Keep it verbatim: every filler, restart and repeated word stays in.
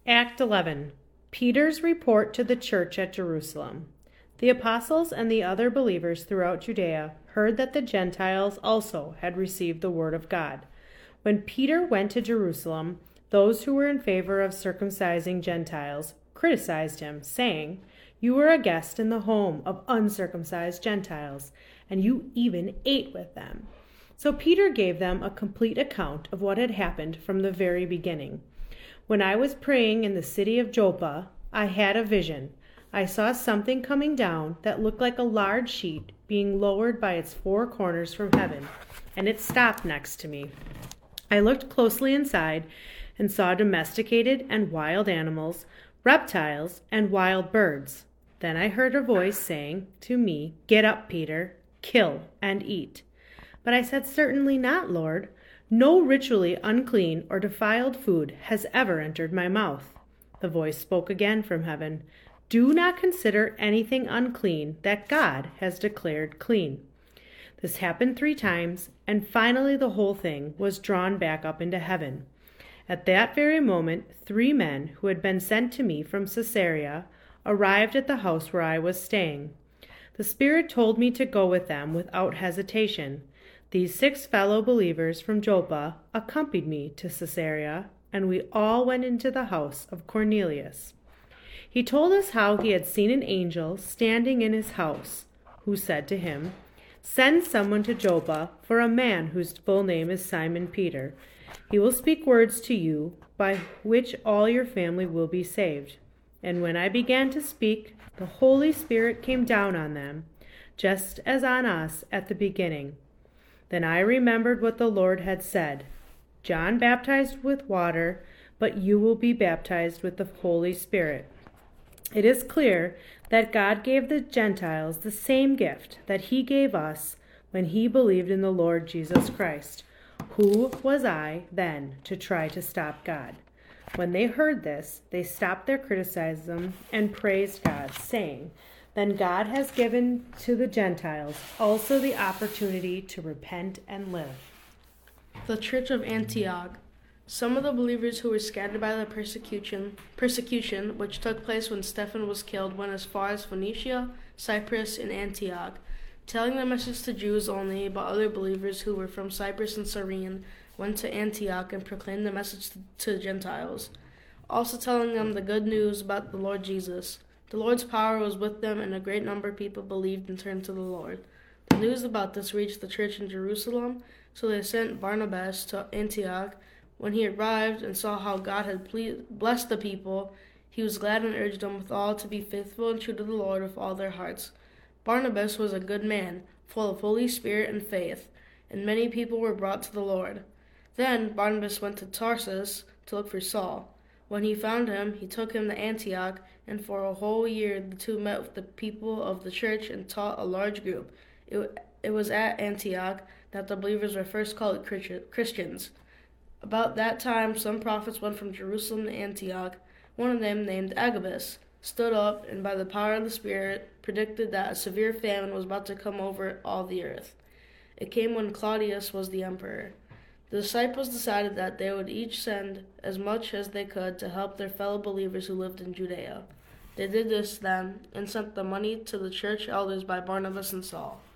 Act eleven. Peter's report to the church at Jerusalem. The apostles and the other believers throughout Judea heard that the Gentiles also had received the word of God. When Peter went to Jerusalem, those who were in favor of circumcising Gentiles criticized him, saying, "You are a guest in the home of uncircumcised Gentiles, and you even ate with them." So Peter gave them a complete account of what had happened from the very beginning. "When I was praying in the city of Joppa, I had a vision. I saw something coming down that looked like a large sheet being lowered by its four corners from heaven, and it stopped next to me. I looked closely inside and saw domesticated and wild animals, reptiles, and wild birds. Then I heard a voice saying to me, 'Get up, Peter, kill and eat.' But I said, 'Certainly not, Lord. No ritually unclean or defiled food has ever entered my mouth.' The voice spoke again from heaven, 'Do not consider anything unclean that God has declared clean.' This happened three times, and finally the whole thing was drawn back up into heaven. At that very moment, three men who had been sent to me from Caesarea arrived at the house where I was staying. The Spirit told me to go with them without hesitation. These six fellow believers from Joppa accompanied me to Caesarea, and we all went into the house of Cornelius. He told us how he had seen an angel standing in his house, who said to him, 'Send someone to Joppa for a man whose full name is Simon Peter. He will speak words to you by which all your family will be saved.' And when I began to speak, the Holy Spirit came down on them, just as on us at the beginning. Then I remembered what the Lord had said, 'John baptized with water, but you will be baptized with the Holy Spirit.' It is clear that God gave the Gentiles the same gift that he gave us when he believed in the Lord Jesus Christ. Who was I then to try to stop God?" When they heard this, they stopped their criticism and praised God, saying, "Then God has given to the Gentiles also the opportunity to repent and live." The Church of Antioch. Some of the believers who were scattered by the persecution, persecution which took place when Stephen was killed went as far as Phoenicia, Cyprus, and Antioch, telling the message to Jews only, but other believers who were from Cyprus and Cyrene went to Antioch and proclaimed the message to, to Gentiles, also telling them the good news about the Lord Jesus. The Lord's power was with them, and a great number of people believed and turned to the Lord. The news about this reached the church in Jerusalem, so they sent Barnabas to Antioch. When he arrived and saw how God had ple- blessed the people, he was glad and urged them with all to be faithful and true to the Lord with all their hearts. Barnabas was a good man, full of Holy Spirit and faith, and many people were brought to the Lord. Then Barnabas went to Tarsus to look for Saul. When he found him, he took him to Antioch, and for a whole year the two met with the people of the church and taught a large group. It, it was at Antioch that the believers were first called Christians. About that time, some prophets went from Jerusalem to Antioch. One of them, named Agabus, stood up and by the power of the Spirit predicted that a severe famine was about to come over all the earth. It came when Claudius was the emperor. The disciples decided that they would each send as much as they could to help their fellow believers who lived in Judea. They did this then and sent the money to the church elders by Barnabas and Saul.